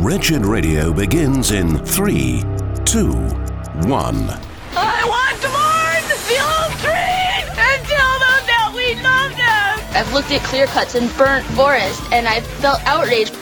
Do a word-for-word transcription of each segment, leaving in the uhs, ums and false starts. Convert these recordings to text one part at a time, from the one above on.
Wretched Radio begins in three, two, one. I want to mourn the old trees and tell them that we love them. I've looked at clear cuts and burnt forest, and I've felt outraged.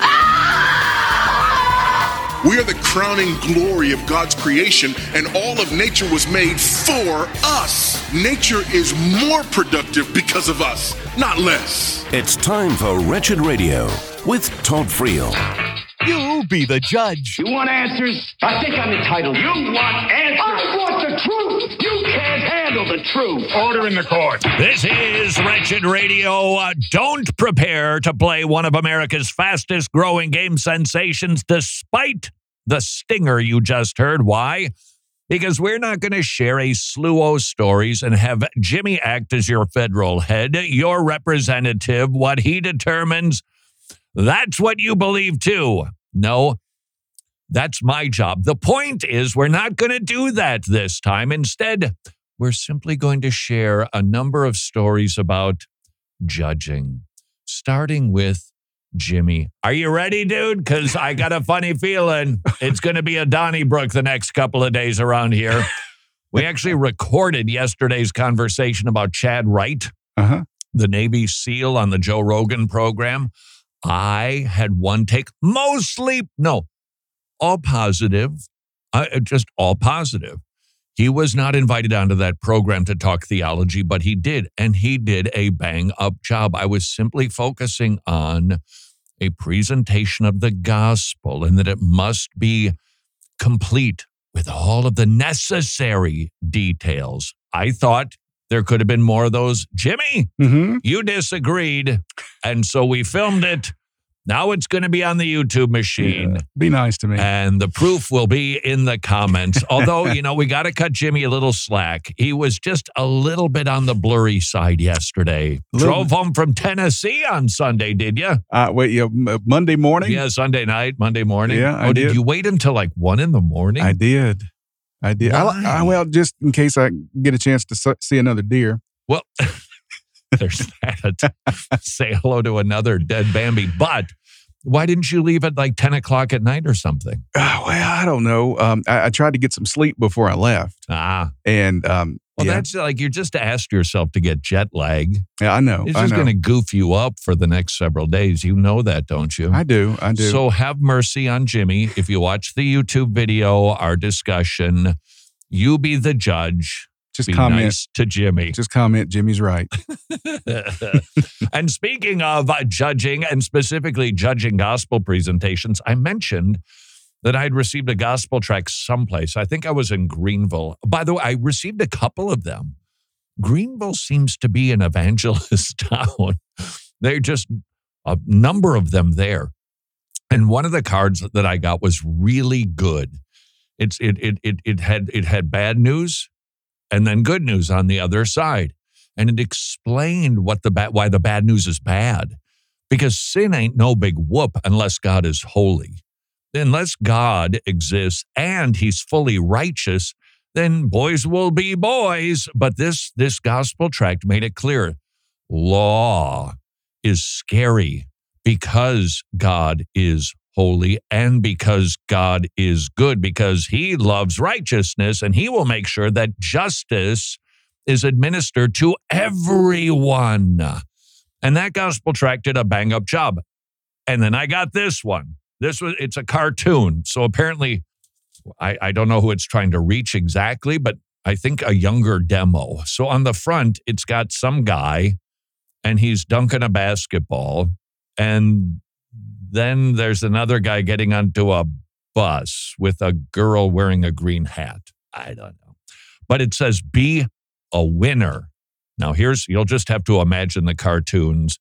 Ah! We are the crowning glory of God's creation, and all of nature was made for us. Nature is more productive because of us, not less. It's time for Wretched Radio with Todd Friel. You be the judge. You want answers? I think I'm entitled. You want answers? I want the truth. You can't handle the truth. Order in the court. This is Wretched Radio. Uh, don't prepare to play one of America's fastest growing game sensations despite the stinger you just heard. Why? Because we're not going to share a slew of stories and have Jimmy act as your federal head, your representative. What he determines, that's what you believe too. No, that's my job. The point is, we're not going to do that this time. Instead, we're simply going to share a number of stories about judging, starting with Jimmy. Are you ready, dude? Because I got a funny feeling it's going to be a Donnybrook the next couple of days around here. We actually recorded yesterday's conversation about Chad Wright, uh-huh. the Navy SEAL on the Joe Rogan program. I had one take, mostly, no, all positive, uh, just all positive. He was not invited onto that program to talk theology, but he did, and he did a bang-up job. I was simply focusing on a presentation of the gospel and that it must be complete with all of the necessary details. I thought there could have been more of those. Jimmy, mm-hmm. you disagreed, and so we filmed it. Now it's going to be on the YouTube machine. Yeah, be nice to me. And the proof will be in the comments. Although, you know, we got to cut Jimmy a little slack. He was just a little bit on the blurry side yesterday. Drove home from Tennessee on Sunday, did you? Uh, wait, yeah, Monday morning? Yeah, Sunday night, Monday morning. Yeah, I oh, did. Did you wait until like one in the morning? I did. I did. I, I, well, just in case I get a chance to see another deer. Well, there's that. Say hello to another dead Bambi. But why didn't you leave at like ten o'clock at night or something? Uh, well, I don't know. Um, I, I tried to get some sleep before I left. Ah. And, um, well, yeah. that's like you just asked yourself to get jet lag. Yeah, I know. It's just going to goof you up for the next several days. You know that, don't you? I do. I do. So have mercy on Jimmy. If you watch the YouTube video, our discussion, you be the judge. Just be comment nice to Jimmy. Just comment Jimmy's right. And speaking of uh, judging, and specifically judging gospel presentations, I mentioned that I'd received a gospel tract someplace. I think I was in Greenville. By the way, I received a couple of them. Greenville seems to be an evangelist town. They're just a number of them there. And one of the cards that I got was really good. It's it it it it had it had bad news and then good news on the other side. And it explained what the bad why the bad news is bad. Because sin ain't no big whoop unless God is holy. Unless God exists and he's fully righteous, then boys will be boys. But this this gospel tract made it clear. Law is scary because God is holy and because God is good, because he loves righteousness and he will make sure that justice is administered to everyone. And that gospel tract did a bang up job. And then I got this one. This was, it's a cartoon. So apparently, I, I don't know who it's trying to reach exactly, but I think a younger demo. So on the front, it's got some guy and he's dunking a basketball. And then there's another guy getting onto a bus with a girl wearing a green hat. I don't know. But it says, be a winner. Now here's, you'll just have to imagine the cartoons.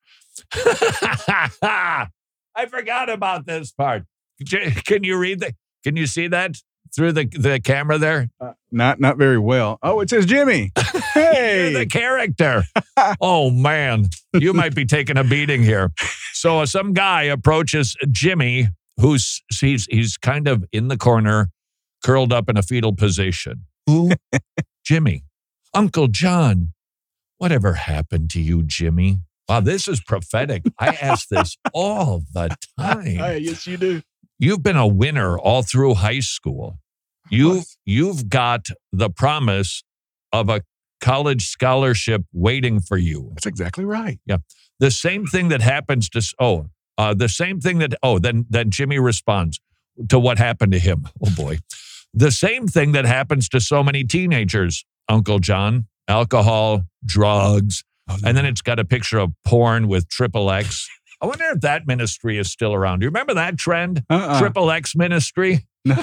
I forgot about this part. Can you read that? Can you see that through the, the camera there? Uh, not not very well. Oh, it says Jimmy. Hey. You're the character. Oh, man. You might be taking a beating here. So uh, some guy approaches Jimmy, who's he's, he's kind of in the corner, curled up in a fetal position. Who? Jimmy. Uncle John. Whatever happened to you, Jimmy? Wow, this is prophetic. I ask this all the time. Hey, yes, you do. You've been a winner all through high school. You, you've got the promise of a college scholarship waiting for you. That's exactly right. Yeah. The same thing that happens to, oh, uh, the same thing that, oh, then, then Jimmy responds to what happened to him. Oh boy. The same thing that happens to so many teenagers, Uncle John, alcohol, drugs, Oh, no. and then it's got a picture of porn with triple X. I wonder if that ministry is still around. Do you remember that trend? Uh-uh. Triple X ministry? No.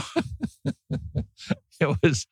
It was,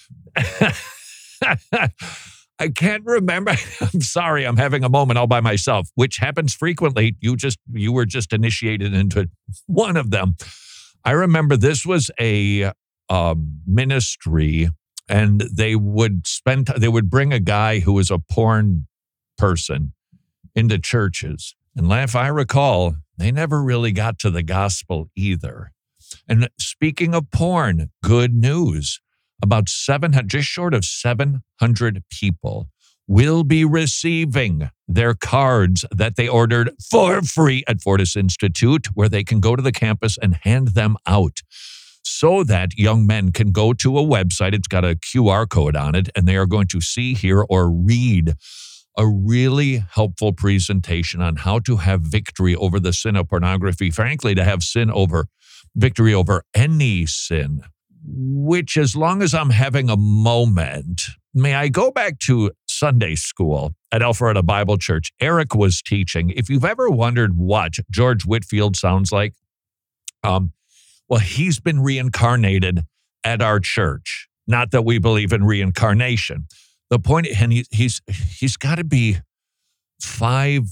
I can't remember. I'm sorry. I'm having a moment all by myself, which happens frequently. You just, you were just initiated into one of them. I remember this was a um, ministry, and they would spend, they would bring a guy who was a porn person into churches. And if I recall, they never really got to the gospel either. And speaking of porn, good news. About seven hundred, just short of seven hundred people will be receiving their cards that they ordered for free at Fortis Institute, where they can go to the campus and hand them out so that young men can go to a website. It's got a Q R code on it, and they are going to see, hear, or read a really helpful presentation on how to have victory over the sin of pornography. Frankly, to have sin over victory over any sin, which as long as I'm having a moment, may I go back to Sunday school at Alpharetta Bible Church? Eric was teaching. If you've ever wondered what George Whitfield sounds like, um, well, he's been reincarnated at our church. Not that we believe in reincarnation. The point, and he, he's he's got to be five,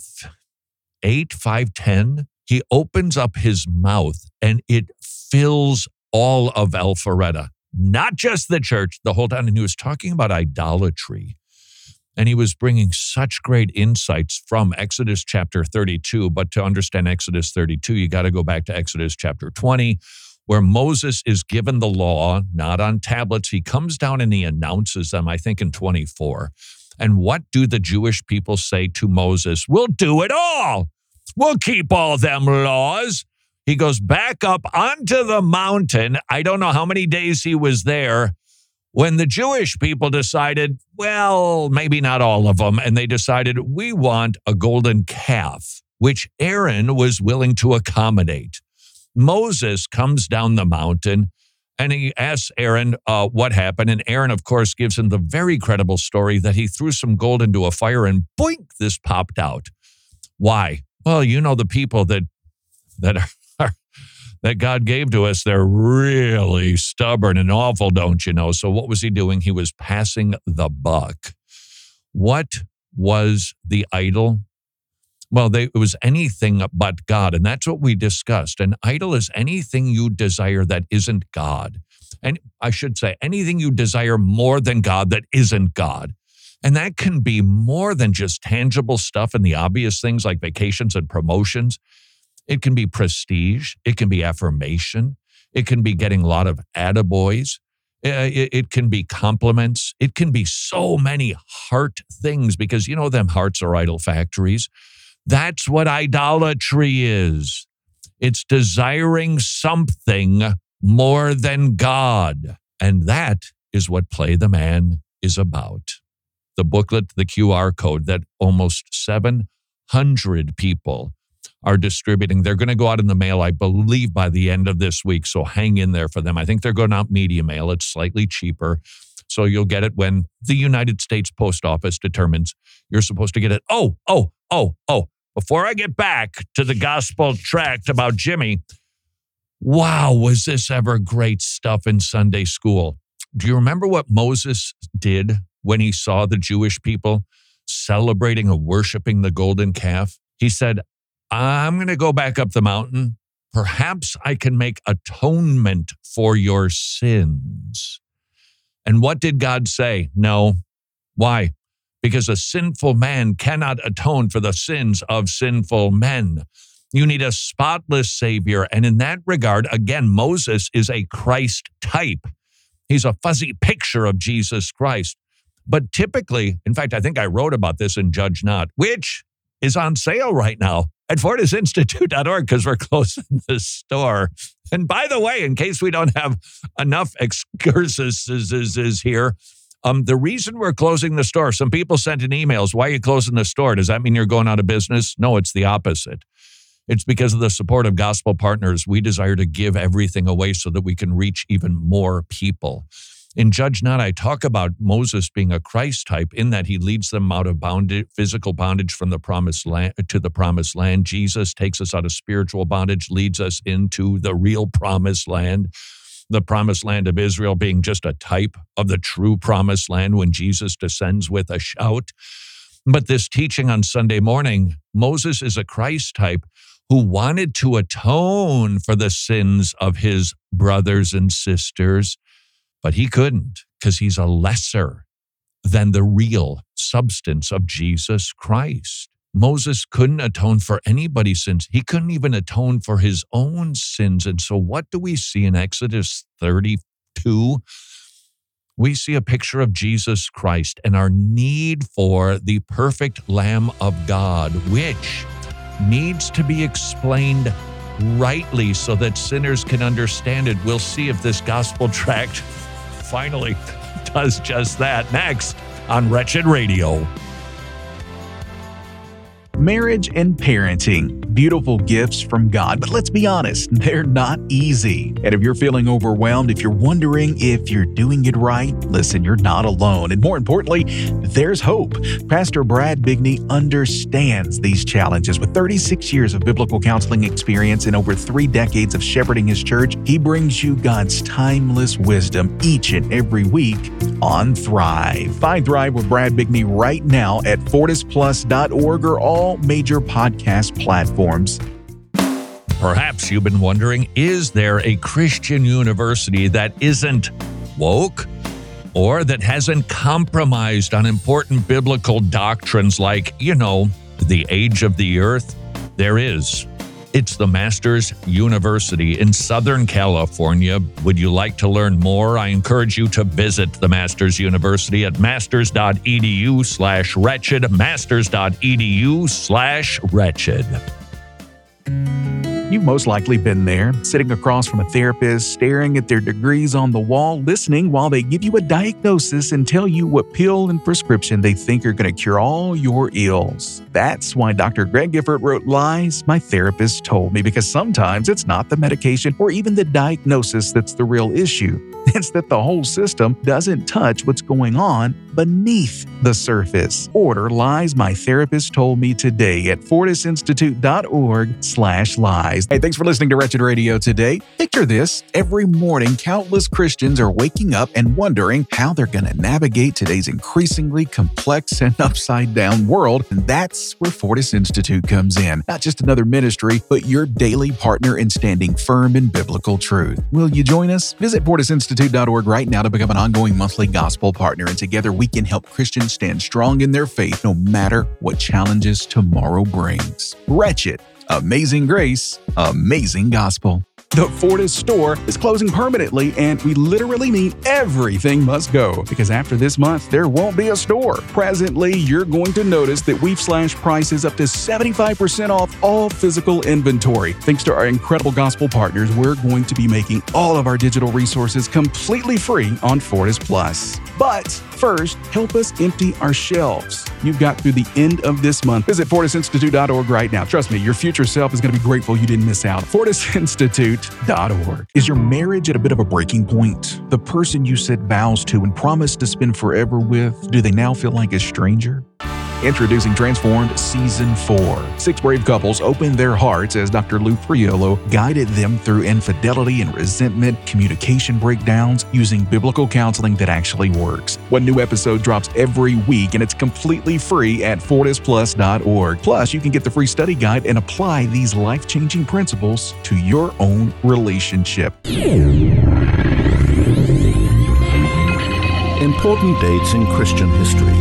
eight, five, ten. He opens up his mouth and it fills all of Alpharetta, not just the church, the whole time. And he was talking about idolatry. And he was bringing such great insights from Exodus chapter thirty-two. But to understand Exodus thirty-two, you got to go back to Exodus chapter twenty, where Moses is given the law, not on tablets. He comes down and he announces them, I think in twenty-four. And what do the Jewish people say to Moses? We'll do it all. We'll keep all them laws. He goes back up onto the mountain. I don't know how many days he was there when the Jewish people decided, well, maybe not all of them, and they decided we want a golden calf, which Aaron was willing to accommodate. Moses comes down the mountain and he asks Aaron uh, what happened. And Aaron, of course, gives him the very credible story that he threw some gold into a fire and boink, this popped out. Why? Well, you know, the people that that are, that God gave to us, they're really stubborn and awful, don't you know? So what was he doing? He was passing the buck. What was the idol? Well, they, it was anything but God, and that's what we discussed. An idol is anything you desire that isn't God. And I should say, anything you desire more than God that isn't God. And that can be more than just tangible stuff and the obvious things like vacations and promotions. It can be prestige. It can be affirmation. It can be getting a lot of attaboys. It, it can be compliments. It can be so many heart things because, you know, them hearts are idol factories. That's what idolatry is. It's desiring something more than God. And that is what Play the Man is about. The booklet, the Q R code that almost seven hundred people are distributing. They're going to go out in the mail, I believe, by the end of this week. So hang in there for them. I think they're going out media mail. It's slightly cheaper. So you'll get it when the United States Post Office determines you're supposed to get it. Oh, oh, oh, oh. Before I get back to the gospel tract about Jimmy, wow, was this ever great stuff in Sunday school. Do you remember what Moses did when he saw the Jewish people celebrating and worshiping the golden calf? He said, I'm going to go back up the mountain. Perhaps I can make atonement for your sins. And what did God say? No. Why? Because a sinful man cannot atone for the sins of sinful men. You need a spotless Savior. And in that regard, again, Moses is a Christ type. He's a fuzzy picture of Jesus Christ. But typically, in fact, I think I wrote about this in Judge Not, which is on sale right now. at fortis institute dot org because we're closing the store. And by the way, in case we don't have enough excursuses here, um, the reason we're closing the store, some people sent in emails, why are you closing the store? Does that mean you're going out of business? No, it's the opposite. It's because of the support of gospel partners. We desire to give everything away so that we can reach even more people. In Judge Not, I talk about Moses being a Christ type in that he leads them out of bondage, physical bondage from the promised land to the promised land. Jesus takes us out of spiritual bondage, leads us into the real promised land, the promised land of Israel being just a type of the true promised land when Jesus descends with a shout. But this teaching on Sunday morning, Moses is a Christ type who wanted to atone for the sins of his brothers and sisters, but he couldn't because he's a lesser than the real substance of Jesus Christ. Moses couldn't atone for anybody's sins. He couldn't even atone for his own sins. And so what do we see in Exodus thirty-two? We see a picture of Jesus Christ and our need for the perfect Lamb of God, which needs to be explained rightly so that sinners can understand it. We'll see if this gospel tract finally does just that next on Wretched Radio. Marriage and parenting, beautiful gifts from God, but let's be honest, they're not easy. And if you're feeling overwhelmed, if you're wondering if you're doing it right, listen, you're not alone. And more importantly, there's hope. Pastor Brad Bigney understands these challenges. With thirty-six years of biblical counseling experience and over three decades of shepherding his church, he brings you God's timeless wisdom each and every week on Thrive. Find Thrive with Brad Bigney right now at fortis plus dot org or all major podcast platforms. Perhaps you've been wondering, is there a Christian university that isn't woke or that hasn't compromised on important biblical doctrines like, you know, the age of the earth? There is. It's the Masters University in Southern California. Would you like to learn more? I encourage you to visit the Masters University at masters dot e d u slash wretched, masters dot e d u slash wretched. You've most likely been there, sitting across from a therapist, staring at their degrees on the wall, listening while they give you a diagnosis and tell you what pill and prescription they think are going to cure all your ills. That's why Doctor Greg Gifford wrote Lies My Therapist Told Me, because sometimes it's not the medication or even the diagnosis that's the real issue. It's that the whole system doesn't touch what's going on beneath the surface. Order Lies My Therapist Told Me today at fortis institute dot org slash lies. Hey, thanks for listening to Wretched Radio today. Picture this. Every morning, countless Christians are waking up and wondering how they're going to navigate today's increasingly complex and upside-down world. And that's where Fortis Institute comes in. Not just another ministry, but your daily partner in standing firm in biblical truth. Will you join us? Visit fortis institute dot org right now to become an ongoing monthly gospel partner. And together we can help Christians stand strong in their faith no matter what challenges tomorrow brings. Wretched, amazing grace, amazing gospel. The Fortis store is closing permanently, and we literally mean everything must go, because after this month, there won't be a store. Presently, you're going to notice that we've slashed prices up to seventy-five percent off all physical inventory. Thanks to our incredible gospel partners, we're going to be making all of our digital resources completely free on Fortis Plus. But first, help us empty our shelves. You've got through the end of this month. Visit fortis institute dot org right now. Trust me, your future self is going to be grateful you didn't miss out. fortis institute dot org. Is your marriage at a bit of a breaking point? The person you said vows to and promised to spend forever with, do they now feel like a stranger? Introducing Transformed Season four. Six brave couples opened their hearts as Doctor Lou Priolo guided them through infidelity and resentment, communication breakdowns, using biblical counseling that actually works. One new episode drops every week, and it's completely free at fortis plus dot org. Plus, you can get the free study guide and apply these life-changing principles to your own relationship. Important dates in Christian history.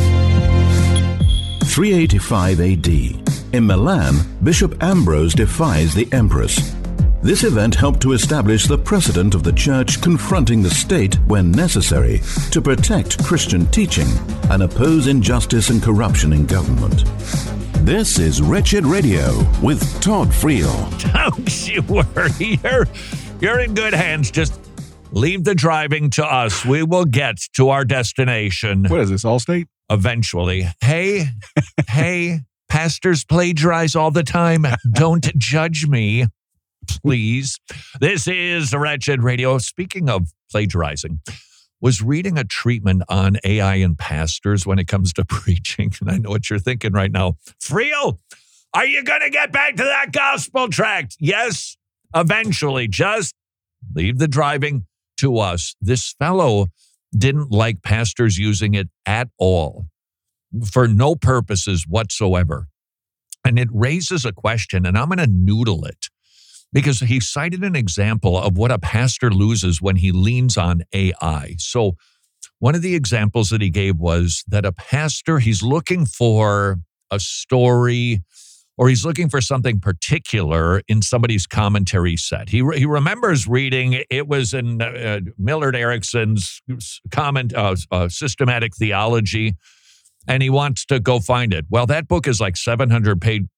three eighty-five A D. In Milan, Bishop Ambrose defies the empress. This event helped to establish the precedent of the church confronting the state when necessary to protect Christian teaching and oppose injustice and corruption in government. This is Wretched Radio with Todd Friel. Don't you worry. You're, you're in good hands. Just leave the driving to us. We will get to our destination. What is this, Allstate? Eventually. Hey, hey, pastors plagiarize all the time. Don't judge me, please. This is Wretched Radio. Speaking of plagiarizing, was reading a treatment on A I and pastors when it comes to preaching. And I know what you're thinking right now. Friel, are you going to get back to that gospel tract? Yes, eventually. Just leave the driving to us. This fellow didn't like pastors using it at all for no purposes whatsoever. And it raises a question, and I'm going to noodle it. Because he cited an example of what a pastor loses when he leans on A I. So one of the examples that he gave was that a pastor, he's looking for a story or he's looking for something particular in somebody's commentary set. He he remembers reading, it was in uh, Millard Erickson's comment, uh, uh, Systematic Theology, and he wants to go find it. Well, that book is like seven hundred pages.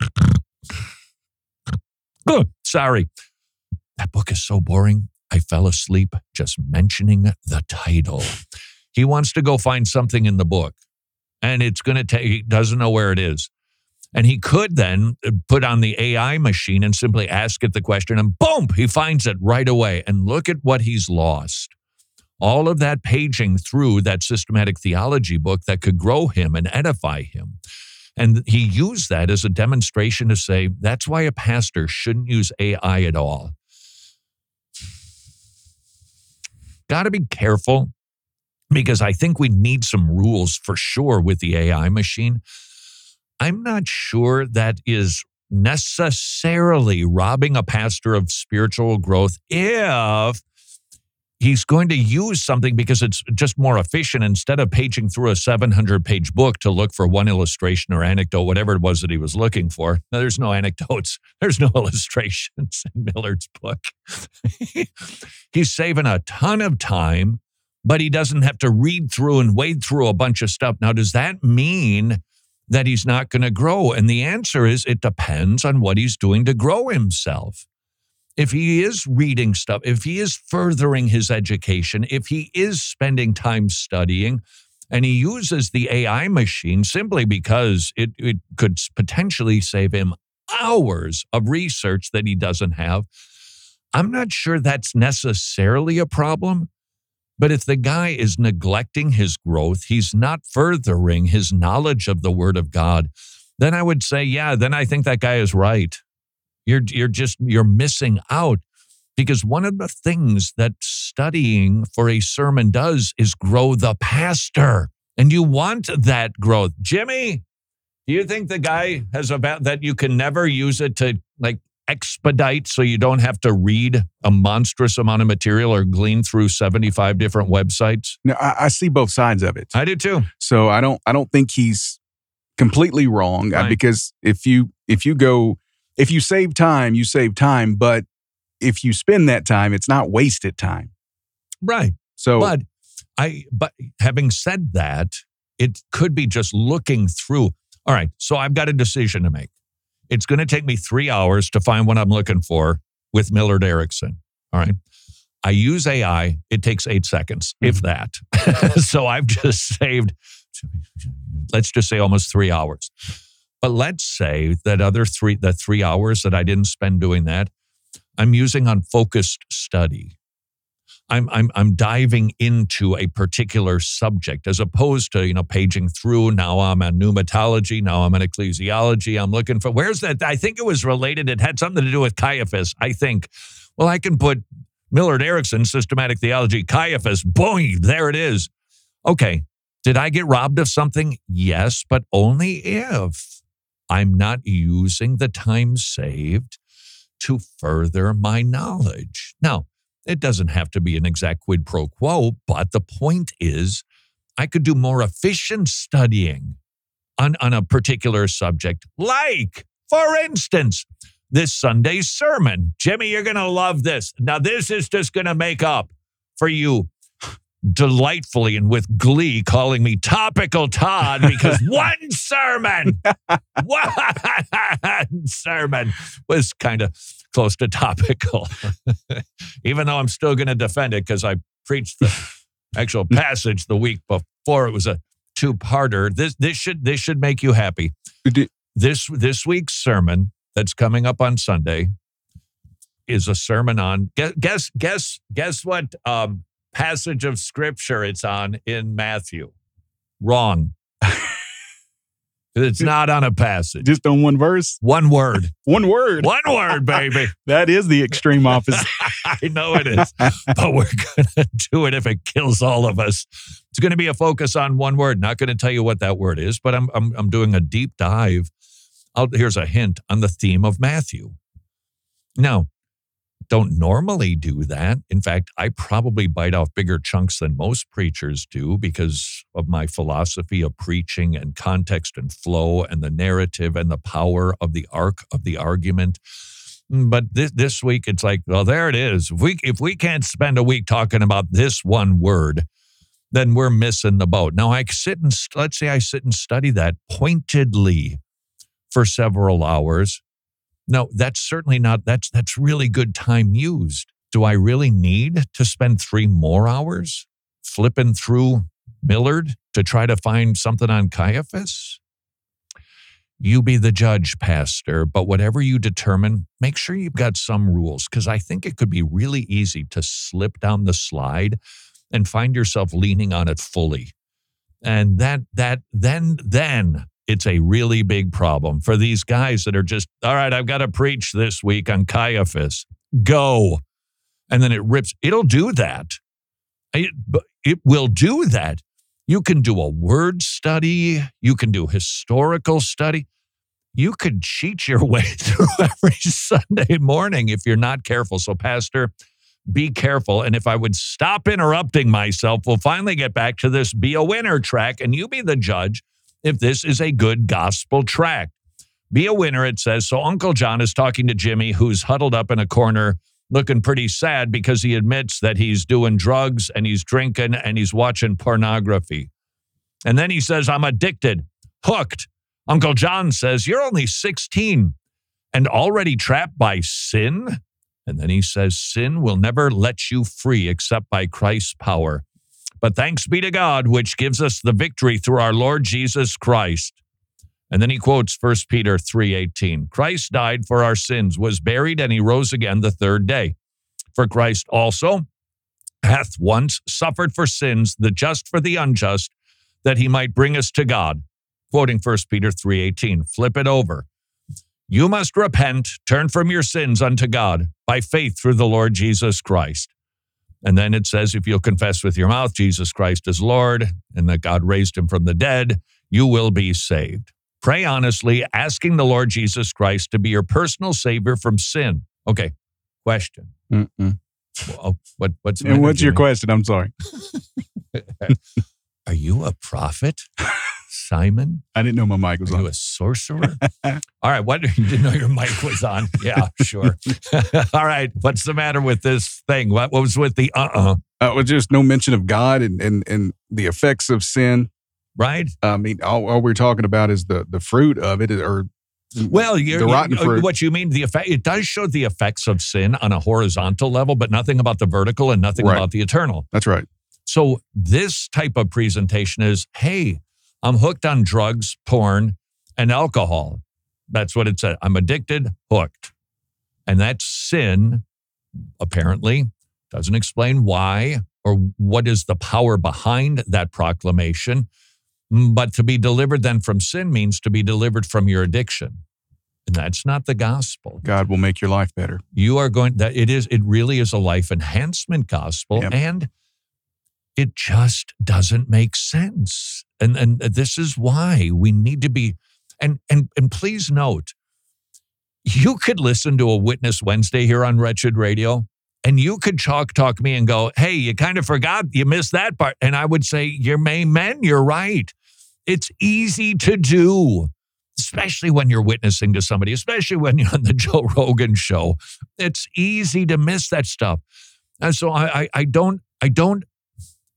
Oh, sorry. That book is so boring. I fell asleep just mentioning the title. He wants to go find something in the book, and it's going to take, he doesn't know where it is. And he could then put on the A I machine and simply ask it the question, and boom, he finds it right away. And look at what he's lost. All of that paging through that systematic theology book that could grow him and edify him. And he used that as a demonstration to say, that's why a pastor shouldn't use A I at all. Got to be careful, because I think we need some rules for sure with the A I machine. I'm not sure that is necessarily robbing a pastor of spiritual growth if he's going to use something because it's just more efficient instead of paging through a seven hundred page book to look for one illustration or anecdote, whatever it was that he was looking for. Now, there's no anecdotes. There's no illustrations in Millard's book. He's saving a ton of time, but he doesn't have to read through and wade through a bunch of stuff. Now, does that mean that he's not going to grow? And the answer is it depends on what he's doing to grow himself. If he is reading stuff, if he is furthering his education, if he is spending time studying, and he uses the A I machine simply because it, it could potentially save him hours of research that he doesn't have, I'm not sure that's necessarily a problem. But if the guy is neglecting his growth, he's not furthering his knowledge of the Word of God, then I would say, yeah, then I think that guy is right. You're you're just, you're missing out, because one of the things that studying for a sermon does is grow the pastor, and you want that growth. Jimmy, do you think the guy has about that you can never use it to like expedite so you don't have to read a monstrous amount of material or glean through seventy-five different websites? No, I, I see both sides of it. I do too. So I don't I don't think he's completely wrong, right. Because if you if you go If you save time, you save time. But if you spend that time, it's not wasted time. Right. So, but I, but having said that, it could be just looking through. All right. So I've got a decision to make. It's going to take me three hours to find what I'm looking for with Millard Erickson. All right. I use A I. It takes eight seconds, mm-hmm. if that. So I've just saved, let's just say almost three hours. But let's say that other three, the three hours that I didn't spend doing that, I'm using on focused study. I'm I'm I'm diving into a particular subject as opposed to, you know, paging through. Now I'm on pneumatology. Now I'm in ecclesiology. I'm looking for, where's that? I think it was related. It had something to do with Caiaphas, I think. Well, I can put Millard Erickson, Systematic Theology, Caiaphas, boing, there it is. Okay. Did I get robbed of something? Yes, but only if I'm not using the time saved to further my knowledge. Now, it doesn't have to be an exact quid pro quo, but the point is I could do more efficient studying on, on a particular subject. Like, for instance, this Sunday's sermon. Jimmy, you're going to love this. Now, this is just going to make up for you delightfully and with glee calling me Topical Todd because one sermon, one sermon was kind of close to topical. Even though I'm still going to defend it because I preached the actual passage the week before. It was a two-parter. This this should this should make you happy. This this week's sermon that's coming up on Sunday is a sermon on guess guess guess guess what um, passage of scripture it's on in Matthew. Wrong. It's not on a passage. Just on one verse? One word. One word. One word, baby. That is the extreme opposite. I know it is, but we're going to do it if it kills all of us. It's going to be a focus on one word. Not going to tell you what that word is, but I'm I'm, I'm doing a deep dive. I'll, here's a hint on the theme of Matthew. Now, don't normally do that. In fact, I probably bite off bigger chunks than most preachers do because of my philosophy of preaching and context and flow and the narrative and the power of the arc of the argument. But this this week, it's like, well, there it is. If we, if we can't spend a week talking about this one word, then we're missing the boat. Now, I sit and, let's say I sit and study that pointedly for several hours. No, that's certainly not, that's that's really good time used. Do I really need to spend three more hours flipping through Millard to try to find something on Caiaphas? You be the judge, Pastor, but whatever you determine, make sure you've got some rules, because I think it could be really easy to slip down the slide and find yourself leaning on it fully. And that, that, then, then, it's a really big problem for these guys that are just, all right, I've got to preach this week on Caiaphas. Go. And then it rips. It'll do that. It, it will do that. You can do a word study. You can do historical study. You could cheat your way through every Sunday morning if you're not careful. So, Pastor, be careful. And if I would stop interrupting myself, we'll finally get back to this Be a Winner track, and you be the judge if this is a good gospel tract. Be a winner, it says. So Uncle John is talking to Jimmy, who's huddled up in a corner looking pretty sad because he admits that he's doing drugs and he's drinking and he's watching pornography. And then he says, I'm addicted, hooked. Uncle John says, you're only sixteen and already trapped by sin? And then he says, sin will never let you free except by Christ's power. But thanks be to God, which gives us the victory through our Lord Jesus Christ. And then he quotes First Peter three eighteen. Christ died for our sins, was buried, and he rose again the third day. For Christ also hath once suffered for sins, the just for the unjust, that he might bring us to God. Quoting First Peter three eighteen. Flip it over. You must repent, turn from your sins unto God by faith through the Lord Jesus Christ. And then it says, if you'll confess with your mouth Jesus Christ is Lord and that God raised him from the dead, you will be saved. Pray honestly, asking the Lord Jesus Christ to be your personal savior from sin. Okay, question. Mm-mm. Well, what, what's and what's your question? I'm sorry. Are you a prophet, Simon? I didn't know my mic was Are on. Are you a sorcerer? All right, what? You didn't know your mic was on? Yeah, sure. All right, what's the matter with this thing? What, what was with the uh-uh? Uh, well, just no mention of God and, and, and the effects of sin. Right. I mean, all, all we're talking about is the, the fruit of it, or well, you're, the rotten you're, fruit. What you mean, the effect, it does show the effects of sin on a horizontal level, but nothing about the vertical and nothing right. about the eternal. That's right. So this type of presentation is, hey, I'm hooked on drugs, porn, and alcohol. That's what it said. I'm addicted, hooked. And that's sin, apparently. Doesn't explain why or what is the power behind that proclamation. But to be delivered then from sin means to be delivered from your addiction. And that's not the gospel. God will make your life better. You are going, that it is, it really is a life enhancement gospel. Yep. And it just doesn't make sense. And and this is why we need to be, and and and please note, you could listen to a Witness Wednesday here on Wretched Radio, and you could chalk talk me and go, hey, you kind of forgot, you missed that part. And I would say, you're amen, you're right. It's easy to do, especially when you're witnessing to somebody, especially when you're on the Joe Rogan show. It's easy to miss that stuff. And so I I, I don't, I don't,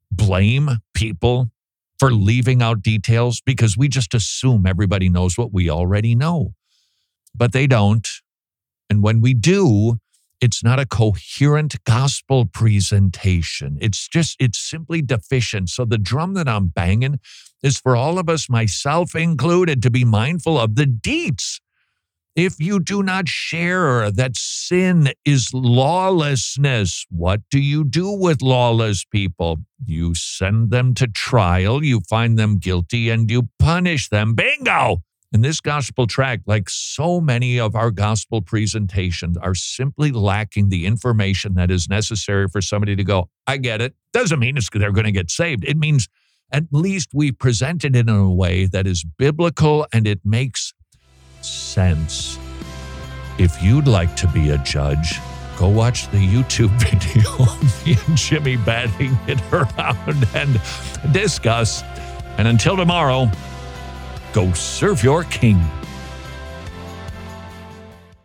blame people for leaving out details because we just assume everybody knows what we already know. But they don't. And when we do, it's not a coherent gospel presentation. It's just, it's simply deficient. So the drum that I'm banging is for all of us, myself included, to be mindful of the deets. If you do not share that sin is lawlessness, what do you do with lawless people? You send them to trial, you find them guilty, and you punish them. Bingo! And this gospel tract, like so many of our gospel presentations, are simply lacking the information that is necessary for somebody to go, I get it. Doesn't mean it's, they're going to get saved. It means at least we presented it in a way that is biblical and it makes sense. If you'd like to be a judge, go watch the YouTube video of me and Jimmy batting it around and discuss. And until tomorrow, go serve your king.